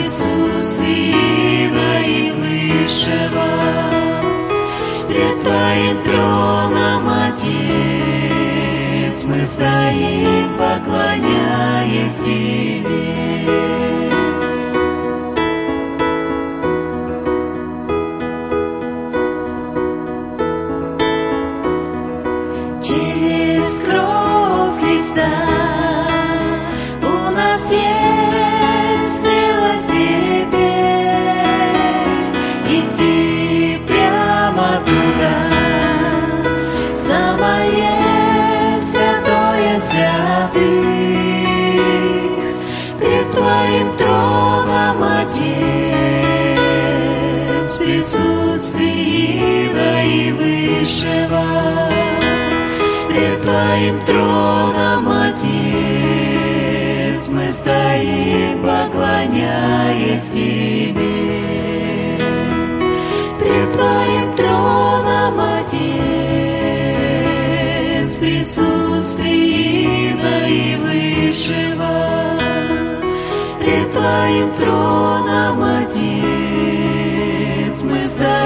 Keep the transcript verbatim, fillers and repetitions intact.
присутствии Наивысшего, пред Твоим троном, Отец, мы стоим, поклоняясь Тебе. Через кровь Христа у нас есть смелость теперь идти прямо туда, в самое святое святых, пред Твоим троном, Отец, в присутствии Наивысшего, пред Твоим троном, Отец, мы стоим, поклоняясь Тебе. Пред Твоим троном, Отец, в присутствии Наивысшего, пред Твоим троном, Отец, мы стоим,